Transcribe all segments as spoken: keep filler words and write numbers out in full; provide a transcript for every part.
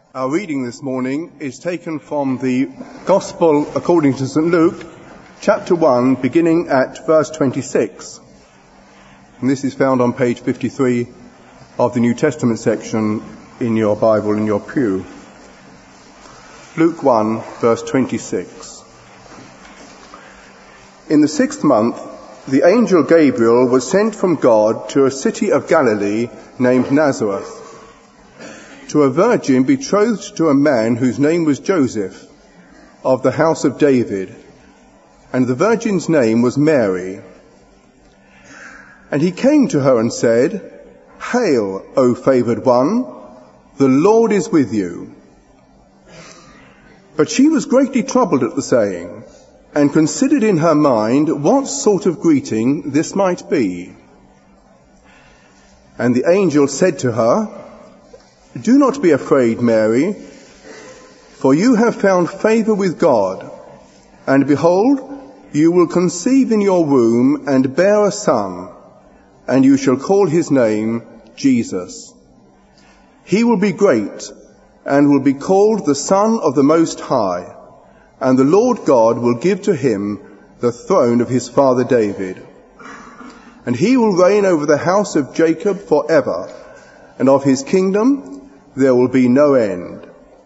Our reading this morning is taken from the Gospel according to Saint Luke, chapter one, beginning at verse twenty-six. And this is found on page fifty-three of the New Testament section in your Bible, in your pew. Luke one, verse twenty-six. In the sixth month, the angel Gabriel was sent from God to a city of Galilee named Nazareth, to a virgin betrothed to a man whose name was Joseph, of the house of David, and the virgin's name was Mary. And he came to her and said, "Hail, O favoured one, the Lord is with you." But she was greatly troubled at the saying, and considered in her mind what sort of greeting this might be. And the angel said to her, "Do not be afraid, Mary, for you have found favour with God, and behold, you will conceive in your womb and bear a son, and you shall call his name Jesus. He will be great, and will be called the Son of the Most High, and the Lord God will give to him the throne of his father David. And he will reign over the house of Jacob forever, and of his kingdom there will be no end."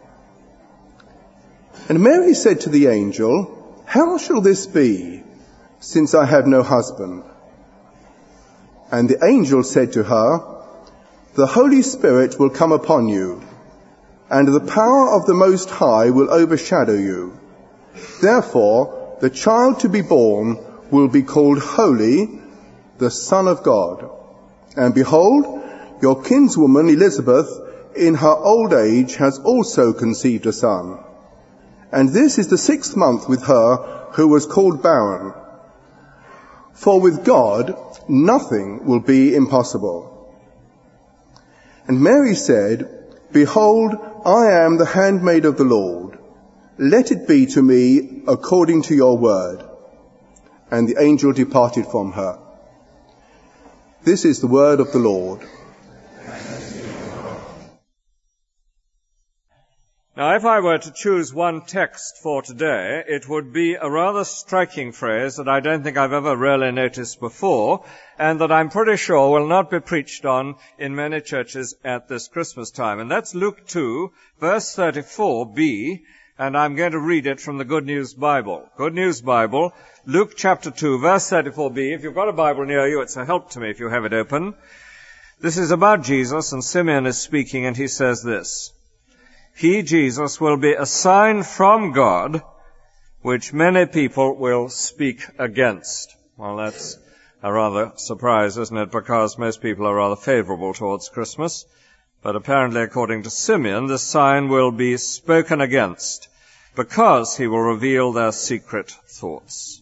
And Mary said to the angel, "How shall this be, since I have no husband?" And the angel said to her, "The Holy Spirit will come upon you, and the power of the Most High will overshadow you. Therefore, the child to be born will be called Holy, the Son of God. And behold, your kinswoman Elizabeth, in her old age, has also conceived a son. And this is the sixth month with her who was called barren. For with God nothing will be impossible." And Mary said, "Behold, I am the handmaid of the Lord. Let it be to me according to your word." And the angel departed from her. This is the word of the Lord. Now, if I were to choose one text for today, it would be a rather striking phrase that I don't think I've ever really noticed before, and that I'm pretty sure will not be preached on in many churches at this Christmas time. And that's Luke two, verse thirty-four b, and I'm going to read it from the Good News Bible. Good News Bible, Luke chapter two, verse thirty-four b. If you've got a Bible near you, it's a help to me if you have it open. This is about Jesus, and Simeon is speaking, and he says this: "He, Jesus, will be a sign from God, which many people will speak against." Well, that's a rather surprise, isn't it? Because most people are rather favorable towards Christmas. But apparently, according to Simeon, this sign will be spoken against, because he will reveal their secret thoughts.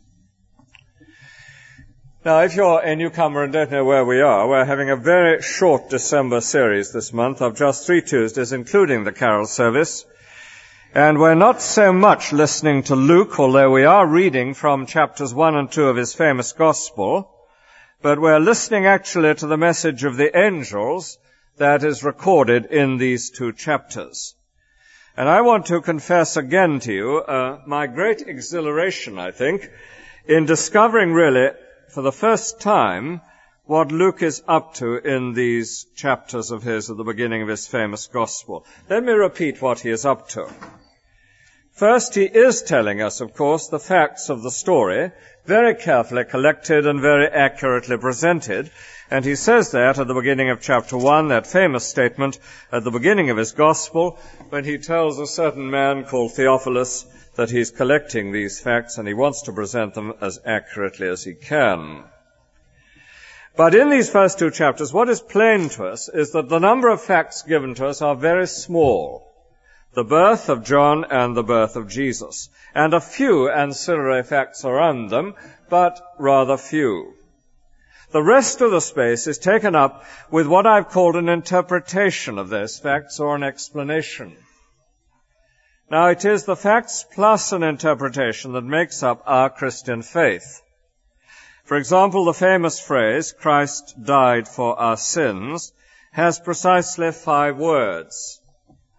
Now, if you're a newcomer and don't know where we are, we're having a very short December series this month of just three Tuesdays, including the carol service. And we're not so much listening to Luke, although we are reading from chapters one and two of his famous gospel, but we're listening actually to the message of the angels that is recorded in these two chapters. And I want to confess again to you uh, my great exhilaration, I think, in discovering really for the first time what Luke is up to in these chapters of his at the beginning of his famous gospel. Let me repeat what he is up to. First, he is telling us, of course, the facts of the story, very carefully collected and very accurately presented. And he says that at the beginning of chapter one, that famous statement at the beginning of his gospel, when he tells a certain man called Theophilus that he's collecting these facts and he wants to present them as accurately as he can. But in these first two chapters, what is plain to us is that the number of facts given to us are very small. The birth of John and the birth of Jesus, and a few ancillary facts around them, but rather few. The rest of the space is taken up with what I've called an interpretation of those facts, or an explanation. Now, it is the facts plus an interpretation that makes up our Christian faith. For example, the famous phrase, "Christ died for our sins," has precisely five words.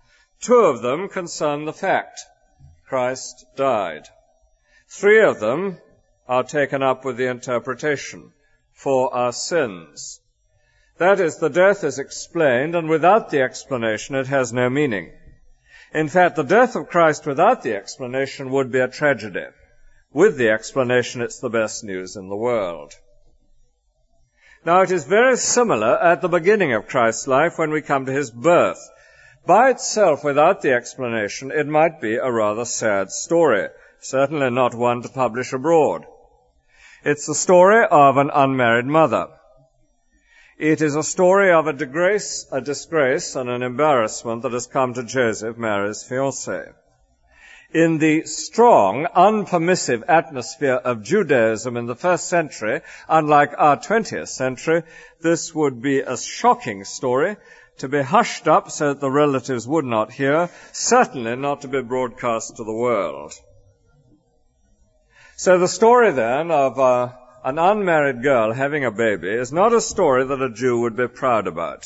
Two of them concern the fact: Christ died. Three of them are taken up with the interpretation: for our sins. That is, the death is explained, and without the explanation it has no meaning. In fact, the death of Christ without the explanation would be a tragedy. With the explanation, it's the best news in the world. Now, it is very similar at the beginning of Christ's life when we come to his birth. By itself, without the explanation, it might be a rather sad story, certainly not one to publish abroad. It's the story of an unmarried mother. It is a story of a disgrace, a disgrace and an embarrassment that has come to Joseph, Mary's fiancé. In the strong, unpermissive atmosphere of Judaism in the first century, unlike our twentieth century, this would be a shocking story to be hushed up so that the relatives would not hear, certainly not to be broadcast to the world. So the story then of uh, an unmarried girl having a baby is not a story that a Jew would be proud about.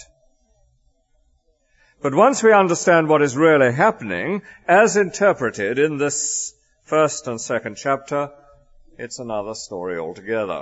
But once we understand what is really happening, as interpreted in this first and second chapter, it's another story altogether.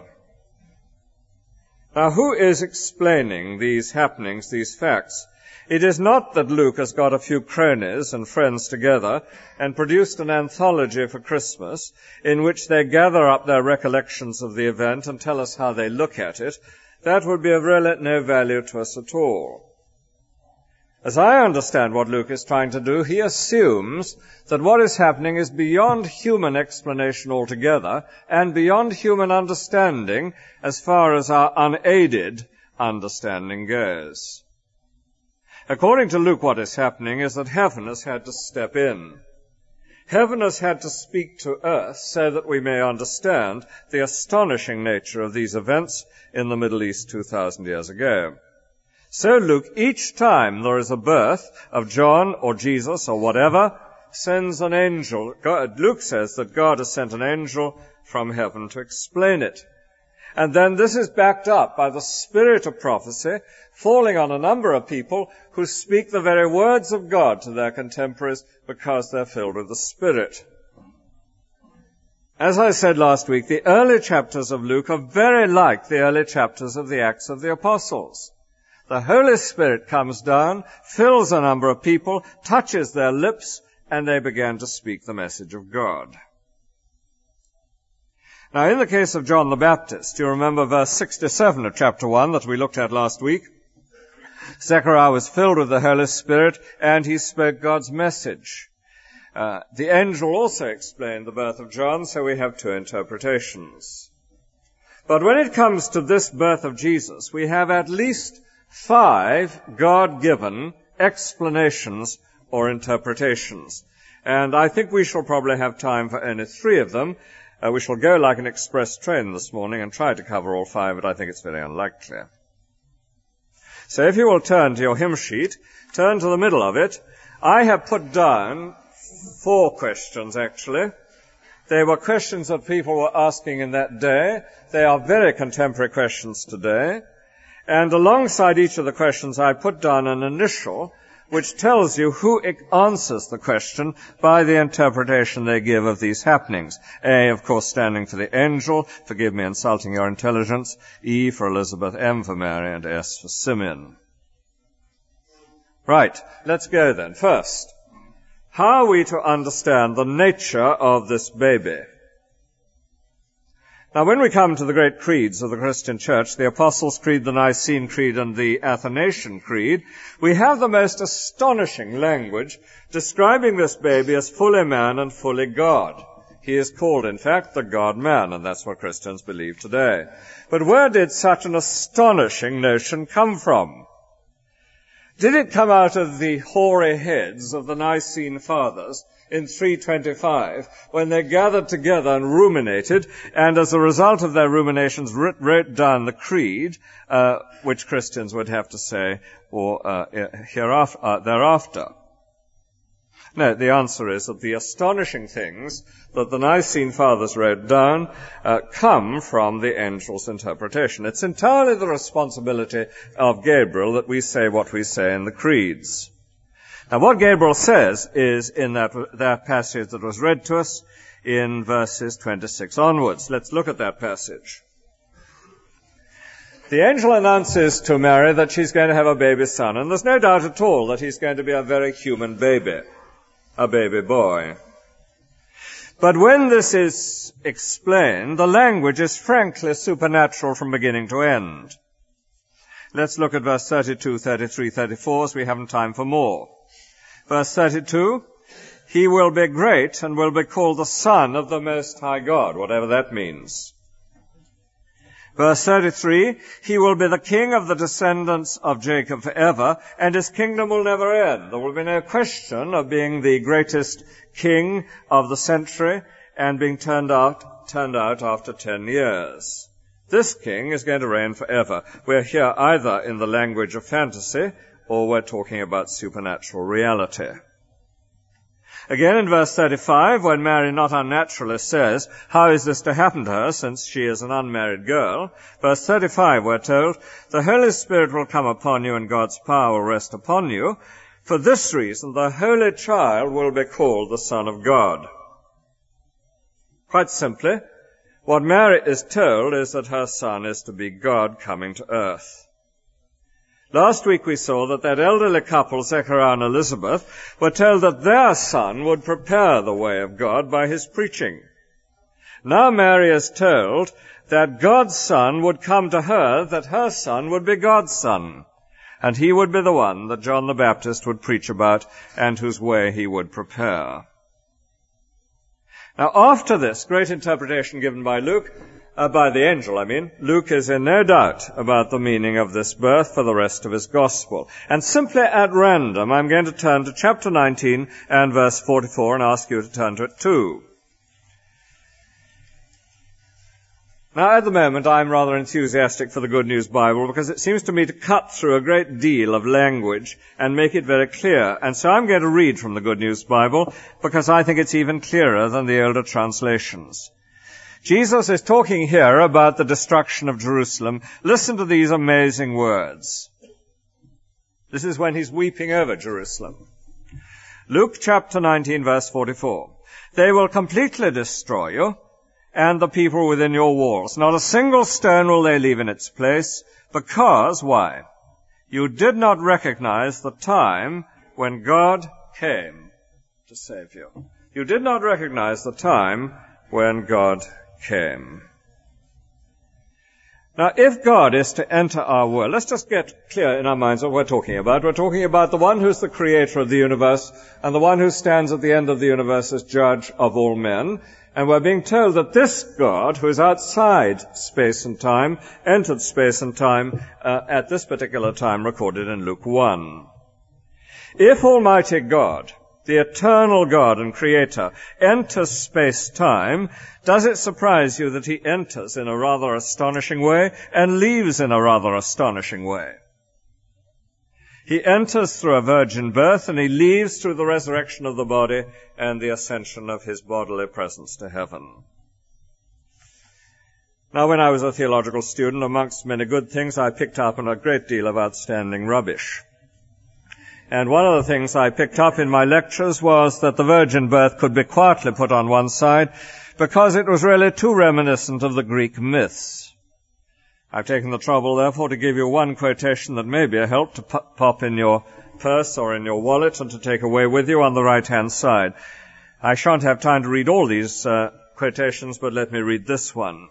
Now, who is explaining these happenings, these facts? It is not that Luke has got a few cronies and friends together and produced an anthology for Christmas in which they gather up their recollections of the event and tell us how they look at it. That would be of really no value to us at all. As I understand what Luke is trying to do, he assumes that what is happening is beyond human explanation altogether and beyond human understanding as far as our unaided understanding goes. According to Luke, what is happening is that heaven has had to step in. Heaven has had to speak to earth so that we may understand the astonishing nature of these events in the Middle East two thousand years ago. So Luke, each time there is a birth of John or Jesus or whatever, sends an angel. God, Luke says that God has sent an angel from heaven to explain it. And then this is backed up by the spirit of prophecy falling on a number of people who speak the very words of God to their contemporaries because they're filled with the Spirit. As I said last week, the early chapters of Luke are very like the early chapters of the Acts of the Apostles. The Holy Spirit comes down, fills a number of people, touches their lips, and they began to speak the message of God. Now, in the case of John the Baptist, you remember verse sixty-seven of chapter one that we looked at last week. Zechariah was filled with the Holy Spirit, and he spoke God's message. Uh, the angel also explained the birth of John, so we have two interpretations. But when it comes to this birth of Jesus, we have at least five God-given explanations or interpretations. And I think we shall probably have time for only three of them. Uh, we shall go like an express train this morning and try to cover all five, but I think it's very unlikely. So if you will turn to your hymn sheet, turn to the middle of it. I have put down four questions, actually. They were questions that people were asking in that day. They are very contemporary questions today. And alongside each of the questions, I put down an initial which tells you who answers the question by the interpretation they give of these happenings. A, of course, standing for the angel, forgive me insulting your intelligence. E for Elizabeth, M for Mary, and S for Simeon. Right, let's go then. First, how are we to understand the nature of this baby? Now, when we come to the great creeds of the Christian Church, the Apostles' Creed, the Nicene Creed, and the Athanasian Creed, we have the most astonishing language describing this baby as fully man and fully God. He is called, in fact, the God-man, and that's what Christians believe today. But where did such an astonishing notion come from? Did it come out of the hoary heads of the Nicene Fathers in three twenty-five, when they gathered together and ruminated, and as a result of their ruminations wrote, wrote down the creed, uh, which Christians would have to say, or uh, hereafter, uh, thereafter? No, the answer is that the astonishing things that the Nicene Fathers wrote down uh, come from the angel's interpretation. It's entirely the responsibility of Gabriel that we say what we say in the creeds. Now what Gabriel says is in that, that passage that was read to us in verses twenty-six onwards. Let's look at that passage. The angel announces to Mary that she's going to have a baby son, and there's no doubt at all that he's going to be a very human baby, a baby boy. But when this is explained, the language is frankly supernatural from beginning to end. Let's look at verse thirty-two, thirty-three, thirty-four, as we haven't time for more. Verse thirty-two, he will be great and will be called the Son of the Most High God, whatever that means. Verse thirty-three, he will be the king of the descendants of Jacob forever, and his kingdom will never end. There will be no question of being the greatest king of the century and being turned out, turned out after ten years. This king is going to reign forever. We're here either in the language of fantasy or we're talking about supernatural reality. Again, in verse thirty-five, when Mary, not unnaturally, says, how is this to happen to her, since she is an unmarried girl? Verse thirty-five, we're told, the Holy Spirit will come upon you and God's power will rest upon you. For this reason, the Holy Child will be called the Son of God. Quite simply, what Mary is told is that her son is to be God coming to earth. Last week we saw that that elderly couple, Zechariah and Elizabeth, were told that their son would prepare the way of God by his preaching. Now Mary is told that God's son would come to her, that her son would be God's son, and he would be the one that John the Baptist would preach about and whose way he would prepare. Now after this great interpretation given by Luke, Uh, by the angel, I mean, Luke is in no doubt about the meaning of this birth for the rest of his gospel. And simply at random, I'm going to turn to chapter nineteen and verse forty-four and ask you to turn to it too. Now, at the moment, I'm rather enthusiastic for the Good News Bible because it seems to me to cut through a great deal of language and make it very clear. And so I'm going to read from the Good News Bible because I think it's even clearer than the older translations. Jesus is talking here about the destruction of Jerusalem. Listen to these amazing words. This is when he's weeping over Jerusalem. Luke chapter nineteen, verse forty-four. They will completely destroy you and the people within your walls. Not a single stone will they leave in its place, because, why? You did not recognize the time when God came to save you. You did not recognize the time when God came. Now, if God is to enter our world, let's just get clear in our minds what we're talking about. We're talking about the one who's the creator of the universe and the one who stands at the end of the universe as judge of all men. And we're being told that this God, who is outside space and time, entered space and time uh, at this particular time recorded in Luke one. If Almighty God, the eternal God and Creator, enters space-time, does it surprise you that he enters in a rather astonishing way and leaves in a rather astonishing way? He enters through a virgin birth and he leaves through the resurrection of the body and the ascension of his bodily presence to heaven. Now, when I was a theological student, amongst many good things, I picked up on a great deal of outstanding rubbish. And one of the things I picked up in my lectures was that the virgin birth could be quietly put on one side because it was really too reminiscent of the Greek myths. I've taken the trouble, therefore, to give you one quotation that may be a help to pop in your purse or in your wallet and to take away with you on the right-hand side. I shan't have time to read all these uh, quotations, but let me read this one.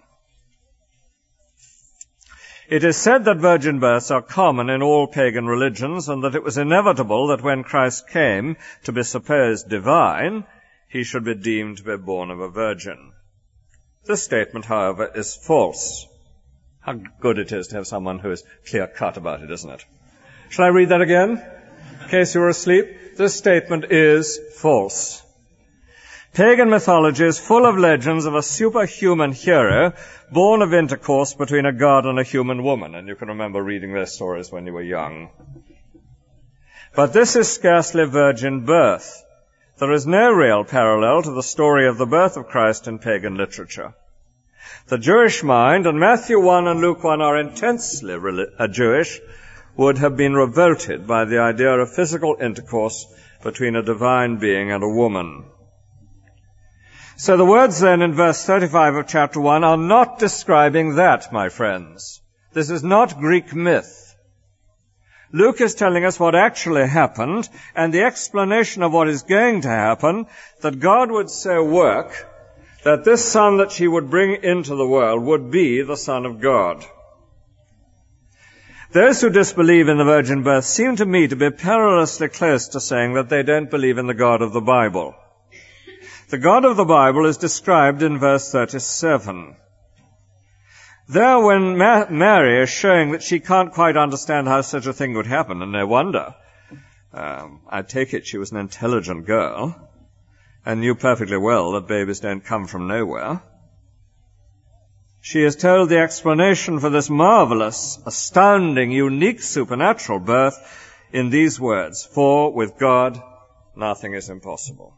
It is said that virgin births are common in all pagan religions, and that it was inevitable that when Christ came to be supposed divine, he should be deemed to be born of a virgin. This statement, however, is false. How good it is to have someone who is clear-cut about it, isn't it? Shall I read that again? In case you were asleep. This statement is false. Pagan mythology is full of legends of a superhuman hero born of intercourse between a god and a human woman, and you can remember reading their stories when you were young. But this is scarcely virgin birth. There is no real parallel to the story of the birth of Christ in pagan literature. The Jewish mind, and Matthew one and Luke one are intensely uh, Jewish, would have been revolted by the idea of physical intercourse between a divine being and a woman. So the words then in verse thirty-five of chapter one are not describing that, my friends. This is not Greek myth. Luke is telling us what actually happened and the explanation of what is going to happen, that God would so work that this Son that she would bring into the world would be the Son of God. Those who disbelieve in the virgin birth seem to me to be perilously close to saying that they don't believe in the God of the Bible. The God of the Bible is described in verse thirty-seven. There, when Ma- Mary is showing that she can't quite understand how such a thing would happen, and no wonder, um, I take it she was an intelligent girl, and knew perfectly well that babies don't come from nowhere. She is told the explanation for this marvelous, astounding, unique supernatural birth in these words, "For with God nothing is impossible."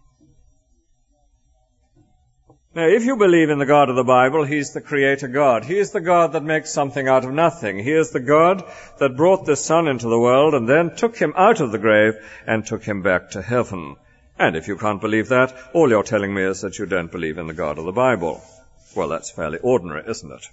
Now, if you believe in the God of the Bible, He's the Creator God. He is the God that makes something out of nothing. He is the God that brought this Son into the world and then took Him out of the grave and took Him back to heaven. And if you can't believe that, all you're telling me is that you don't believe in the God of the Bible. Well, that's fairly ordinary, isn't it?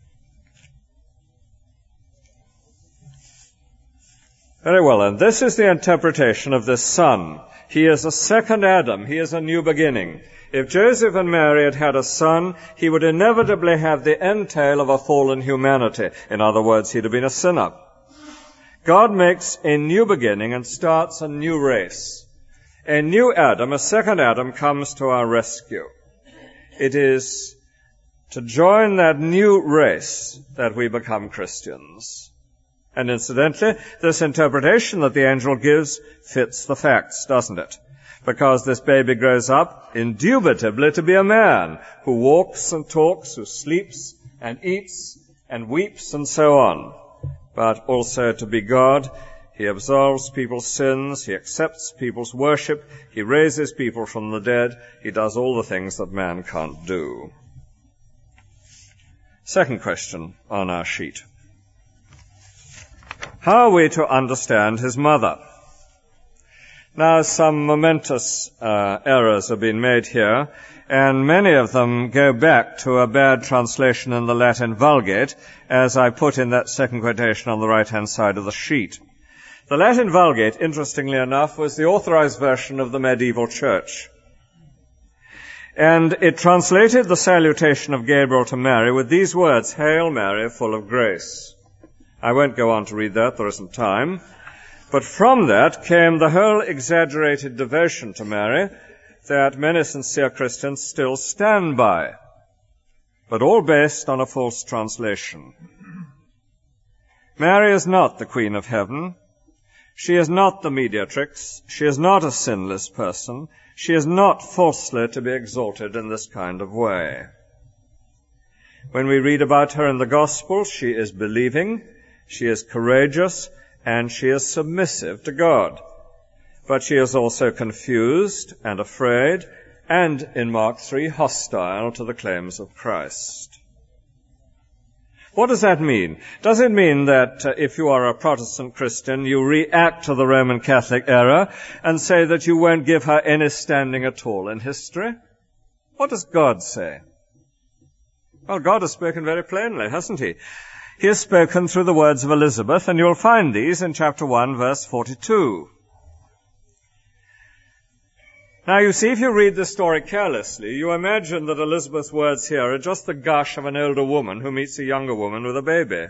Very well, and this is the interpretation of this Son. He is a second Adam. He is a new beginning. If Joseph and Mary had had a son, he would inevitably have the entail of a fallen humanity. In other words, he'd have been a sinner. God makes a new beginning and starts a new race. A new Adam, a second Adam, comes to our rescue. It is to join that new race that we become Christians. And incidentally, this interpretation that the angel gives fits the facts, doesn't it? Because this baby grows up indubitably to be a man who walks and talks, who sleeps and eats and weeps and so on, but also to be God. He absolves people's sins, he accepts people's worship, he raises people from the dead, he does all the things that man can't do. Second question on our sheet. How are we to understand his mother? Now, some momentous uh, errors have been made here, and many of them go back to a bad translation in the Latin Vulgate, as I put in that second quotation on the right-hand side of the sheet. The Latin Vulgate, interestingly enough, was the authorized version of the medieval church. And it translated the salutation of Gabriel to Mary with these words, "Hail Mary, full of grace." I won't go on to read that, there isn't time. But from that came the whole exaggerated devotion to Mary that many sincere Christians still stand by, but all based on a false translation. Mary is not the Queen of Heaven. She is not the mediatrix. She is not a sinless person. She is not falsely to be exalted in this kind of way. When we read about her in the Gospels, she is believing, she is courageous, and she is submissive to God. But she is also confused and afraid, and in Mark three, hostile to the claims of Christ. What does that mean? Does it mean that uh, if you are a Protestant Christian, you react to the Roman Catholic error and say that you won't give her any standing at all in history? What does God say? Well, God has spoken very plainly, hasn't he? He has spoken through the words of Elizabeth, and you'll find these in chapter one, verse forty-two. Now, you see, if you read this story carelessly, you imagine that Elizabeth's words here are just the gush of an older woman who meets a younger woman with a baby.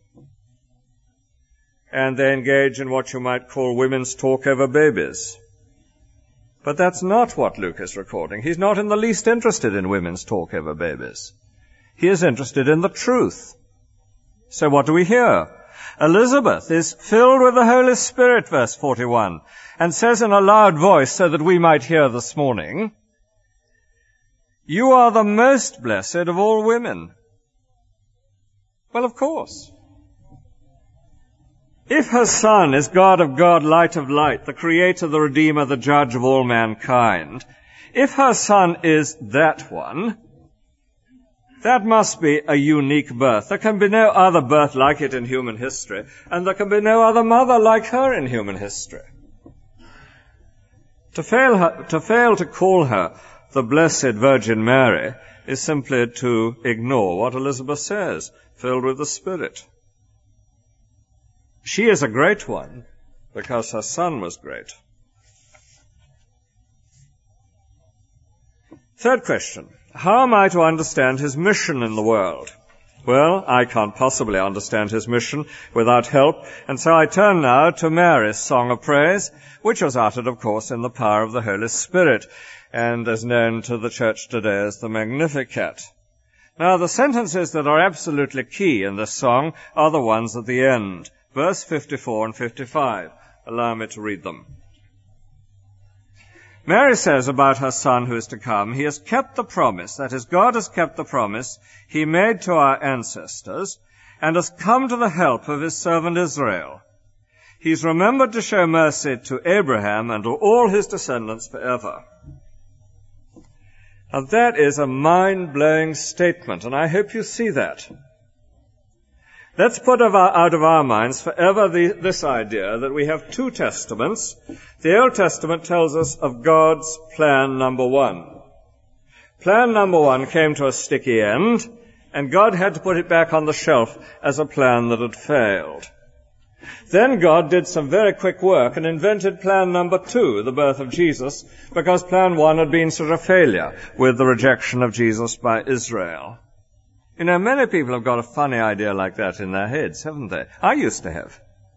And they engage in what you might call women's talk over babies. But that's not what Luke is recording. He's not in the least interested in women's talk over babies. He is interested in the truth. So what do we hear? Elizabeth is filled with the Holy Spirit, verse forty-one, and says in a loud voice so that we might hear this morning, "You are the most blessed of all women." Well, of course. If her Son is God of God, light of light, the Creator, the Redeemer, the Judge of all mankind, if her Son is that one, That must be a unique birth. There can be no other birth like it in human history, and there can be no other mother like her in human history. To fail, her, to fail to call her the Blessed Virgin Mary is simply to ignore what Elizabeth says, filled with the Spirit. She is a great one because her son was great. Third question. How am I to understand his mission in the world? Well, I can't possibly understand his mission without help, and so I turn now to Mary's song of praise, which was uttered, of course, in the power of the Holy Spirit, and is known to the Church today as the Magnificat. Now, the sentences that are absolutely key in this song are the ones at the end, verse fifty-four and fifty-five. Allow me to read them. Mary says about her son who is to come, he has kept the promise, that is, God has kept the promise he made to our ancestors, and has come to the help of his servant Israel. He's remembered to show mercy to Abraham and to all his descendants forever. Now that is a mind-blowing statement, and I hope you see that. Let's put out of our minds forever the, this idea that we have two testaments. The Old Testament tells us of God's plan number one. Plan number one came to a sticky end, and God had to put it back on the shelf as a plan that had failed. Then God did some very quick work and invented plan number two, the birth of Jesus, because plan one had been such a failure with the rejection of Jesus by Israel. You know, many people have got a funny idea like that in their heads, haven't they? I used to have.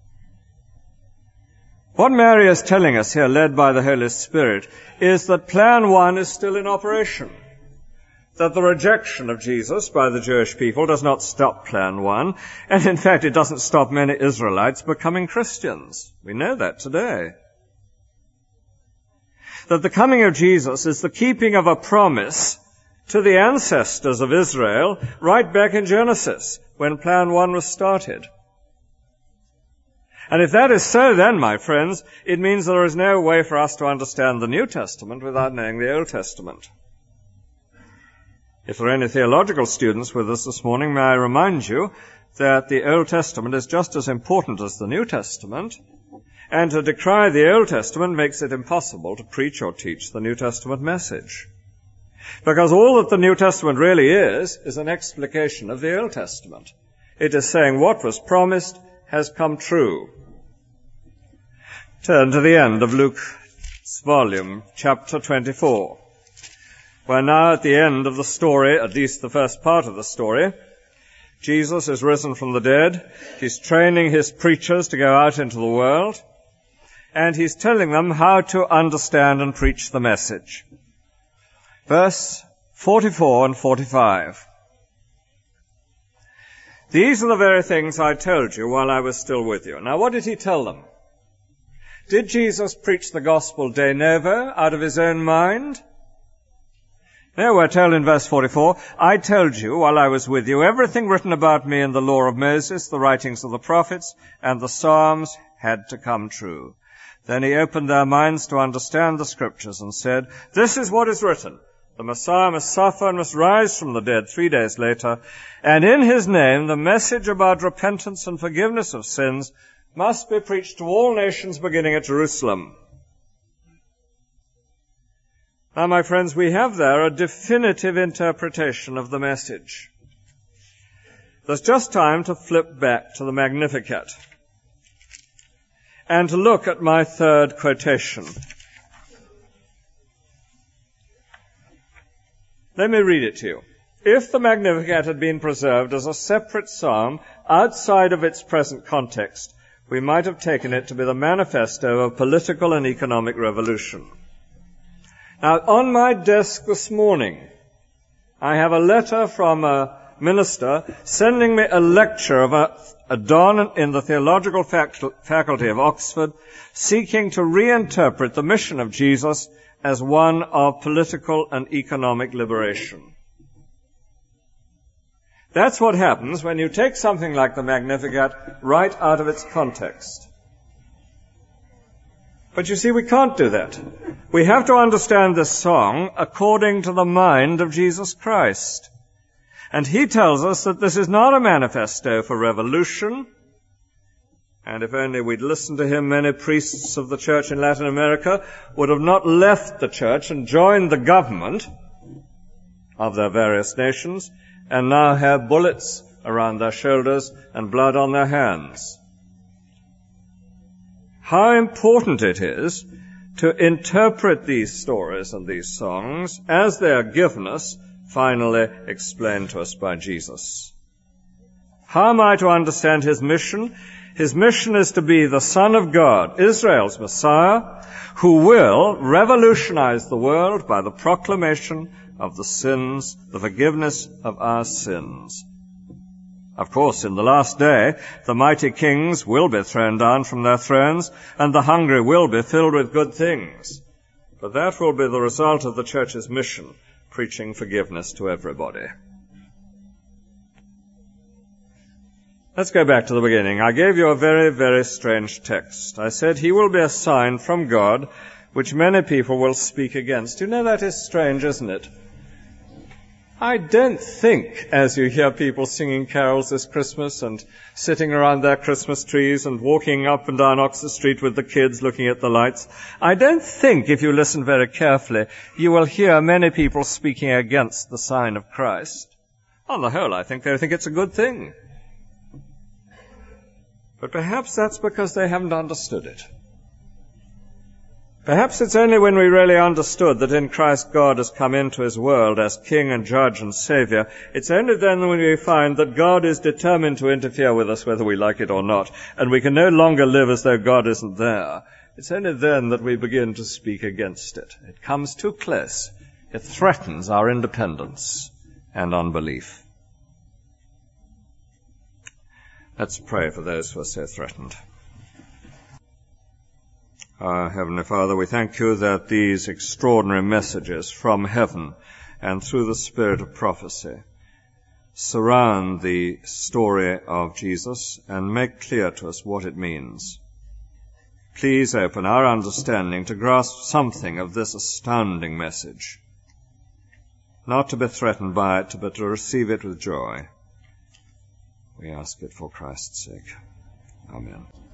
What Mary is telling us here, led by the Holy Spirit, is that plan one is still in operation. That the rejection of Jesus by the Jewish people does not stop plan one, and in fact it doesn't stop many Israelites becoming Christians. We know that today. That the coming of Jesus is the keeping of a promise to the ancestors of Israel right back in Genesis, when plan one was started. And if that is so, then, my friends, it means there is no way for us to understand the New Testament without knowing the Old Testament. If there are any theological students with us this morning, may I remind you that the Old Testament is just as important as the New Testament, and to decry the Old Testament makes it impossible to preach or teach the New Testament message. Because all that the New Testament really is, is an explication of the Old Testament. It is saying what was promised has come true. Turn to the end of Luke's volume, chapter twenty-four. We're now at the end of the story, at least the first part of the story. Jesus is risen from the dead. He's training his preachers to go out into the world. And he's telling them how to understand and preach the message. Verse forty-four and forty-five. These are the very things I told you while I was still with you. Now, what did he tell them? Did Jesus preach the gospel de novo, out of his own mind? No, we're told in verse forty-four, I told you while I was with you everything written about me in the law of Moses, the writings of the prophets, and the Psalms had to come true. Then he opened their minds to understand the scriptures and said, this is what is written. The Messiah must suffer and must rise from the dead three days later, and in his name the message about repentance and forgiveness of sins must be preached to all nations beginning at Jerusalem. Now, my friends, we have there a definitive interpretation of the message. There's just time to flip back to the Magnificat and to look at my third quotation. Let me read it to you. If the Magnificat had been preserved as a separate psalm outside of its present context, we might have taken it to be the manifesto of political and economic revolution. Now, on my desk this morning, I have a letter from a minister sending me a lecture of a, a don in the theological faculty of Oxford, seeking to reinterpret the mission of Jesus as one of political and economic liberation. That's what happens when you take something like the Magnificat right out of its context. But you see, we can't do that. We have to understand this song according to the mind of Jesus Christ. And he tells us that this is not a manifesto for revolution. And if only we'd listened to him, many priests of the church in Latin America would have not left the church and joined the government of their various nations, and now have bullets around their shoulders and blood on their hands. How important it is to interpret these stories and these songs as they are given us, finally explained to us by Jesus. How am I to understand his mission? His mission is to be the Son of God, Israel's Messiah, who will revolutionize the world by the proclamation of the sins, the forgiveness of our sins. Of course, in the last day, the mighty kings will be thrown down from their thrones, and the hungry will be filled with good things. But that will be the result of the church's mission, preaching forgiveness to everybody. Let's go back to the beginning. I gave you a very, very strange text. I said, he will be a sign from God, which many people will speak against. You know, that is strange, isn't it? I don't think, as you hear people singing carols this Christmas and sitting around their Christmas trees and walking up and down Oxford Street with the kids looking at the lights, I don't think, if you listen very carefully, you will hear many people speaking against the sign of Christ. On the whole, I think they think it's a good thing. But perhaps that's because they haven't understood it. Perhaps it's only when we really understood that in Christ God has come into his world as King and Judge and Savior, it's only then when we find that God is determined to interfere with us whether we like it or not, and we can no longer live as though God isn't there. It's only then that we begin to speak against it. It comes too close. It threatens our independence and unbelief. Let's pray for those who are so threatened. Our Heavenly Father, we thank you that these extraordinary messages from heaven and through the spirit of prophecy surround the story of Jesus and make clear to us what it means. Please open our understanding to grasp something of this astounding message, not to be threatened by it, but to receive it with joy. We ask it for Christ's sake. Amen.